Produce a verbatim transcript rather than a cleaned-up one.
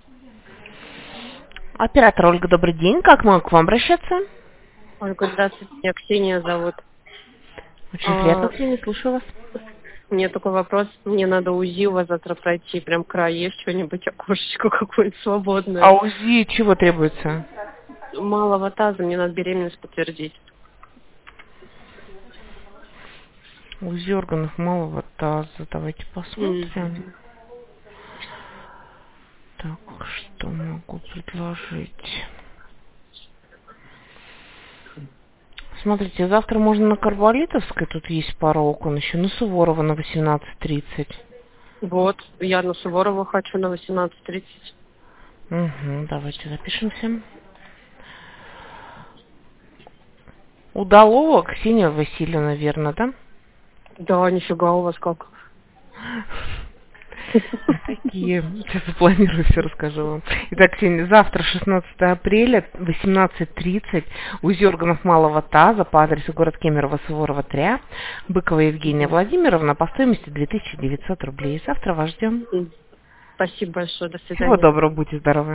Оператор Ольга, добрый день. Как могу к вам обращаться? Ольга, здравствуйте, меня Ксения зовут. Очень приятно, А, Ксения, слушаю вас. у меня такой вопрос. Мне надо УЗИ у вас завтра пройти. Прям край есть что-нибудь, окошечко какое-нибудь А свободное? УЗИ чего требуется? Малого таза, мне надо беременность подтвердить. УЗИ органов малого таза. Давайте посмотрим. Мгм. Так, что могу предложить? Смотрите, завтра можно на Карболитовской, тут есть пара окон еще, на Суворова на восемнадцать тридцать. Вот, я на Суворова хочу на восемнадцать тридцать. Угу, давайте запишемся. Удалова Ксения Васильевна, верно, да? Да, нифига у вас как. Такие. Сейчас запланирую, все расскажу вам. Итак, Ксения, завтра, шестнадцатое апреля, восемнадцать тридцать, УЗИ органов малого таза по адресу город Кемерово, Суворова, три, Быкова Евгения Мгм. Владимировна по стоимости две тысячи девятьсот рублей. Завтра вас ждем. Мгм. Спасибо большое, до Всего свидания. доброго, будьте здоровы.